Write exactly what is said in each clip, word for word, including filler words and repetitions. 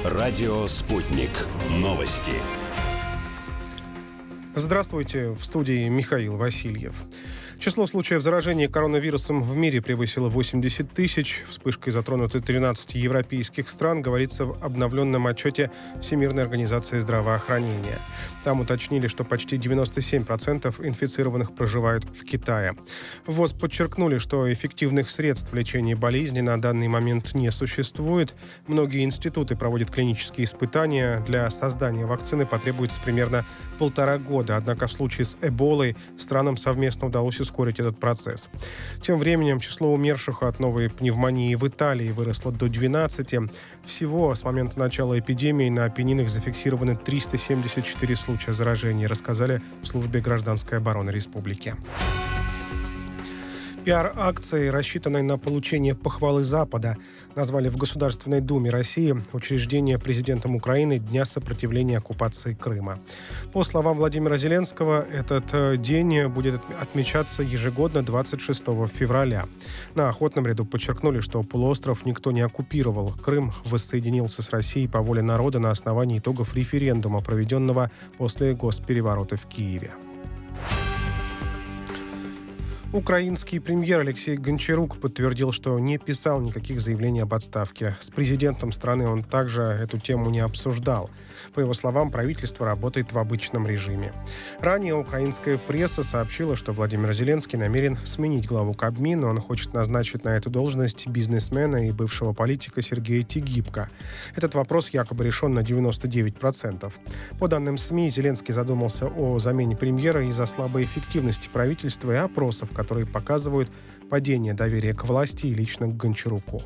Радио «Спутник». Новости. Здравствуйте, в студии Михаил Васильев. Число случаев заражения коронавирусом в мире превысило восемьдесят тысяч. Вспышкой затронуты тринадцать европейских стран, говорится в обновленном отчете Всемирной организации здравоохранения. Там уточнили, что почти девяносто семь процентов инфицированных проживают в Китае. В ВОЗ подчеркнули, что эффективных средств лечения болезни на данный момент не существует. Многие институты проводят клинические испытания. Для создания вакцины потребуется примерно полтора года. Однако в случае с Эболой странам совместно удалось ускорить этот процесс. Тем временем число умерших от новой пневмонии в Италии выросло до двенадцати. Всего с момента начала эпидемии на Апеннинах зафиксированы триста семьдесят четыре случая заражения, рассказали в службе гражданской обороны республики. Пиар-акцией, рассчитанной на получение похвалы Запада, назвали в Государственной Думе России учреждение президентом Украины Дня сопротивления оккупации Крыма. По словам Владимира Зеленского, этот день будет отмечаться ежегодно двадцать шестого февраля. На охотном ряду подчеркнули, что полуостров никто не оккупировал. Крым воссоединился с Россией по воле народа на основании итогов референдума, проведенного после госпереворота в Киеве. Украинский премьер Алексей Гончарук подтвердил, что не писал никаких заявлений об отставке. С президентом страны он также эту тему не обсуждал. По его словам, правительство работает в обычном режиме. Ранее украинская пресса сообщила, что Владимир Зеленский намерен сменить главу Кабмина. Он хочет назначить на эту должность бизнесмена и бывшего политика Сергея Тигибко. Этот вопрос якобы решен на девяносто девять процентов. По данным СМИ, Зеленский задумался о замене премьера из-за слабой эффективности правительства и опросов, которые показывают падение доверия к власти и лично к Гончаруку.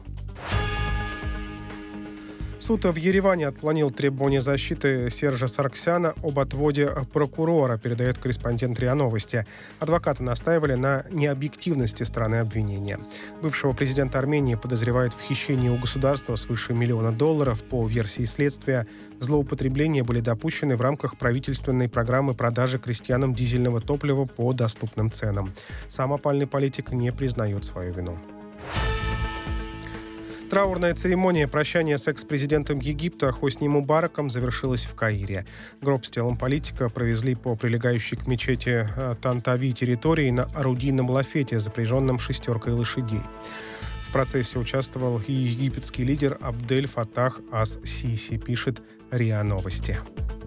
Суд в Ереване отклонил требования защиты Сержа Саргсяна об отводе прокурора, передает корреспондент РИА Новости. Адвокаты настаивали на необъективности стороны обвинения. Бывшего президента Армении подозревают в хищении у государства свыше миллиона долларов. По версии следствия, злоупотребления были допущены в рамках правительственной программы продажи крестьянам дизельного топлива по доступным ценам. Сам опальный политик не признает свою вину. Траурная церемония прощания с экс-президентом Египта Хосни Мубараком завершилась в Каире. Гроб с телом политика провезли по прилегающей к мечети Тантави территории на орудийном лафете, запряженном шестеркой лошадей. В процессе участвовал и египетский лидер Абдель Фаттах ас-Сиси, пишет РИА Новости.